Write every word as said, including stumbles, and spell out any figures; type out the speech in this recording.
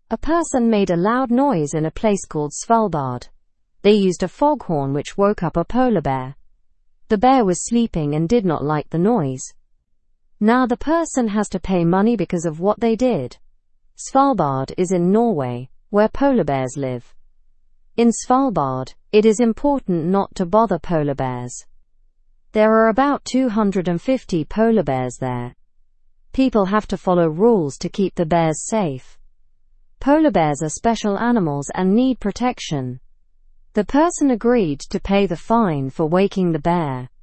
A person made a loud noise in a place called Svalbard. They used a foghorn which woke up a polar bear. The bear was sleeping and did not like the noise. Now the person has to pay money because of what they did. Svalbard is in Norway, where polar bears live. In Svalbard, it is important not to bother polar bears. There are about two hundred fifty polar bears there. People have to follow rules to keep the bears safe. Polar bears are special animals and need protection. The person agreed to pay the fine for waking the bear.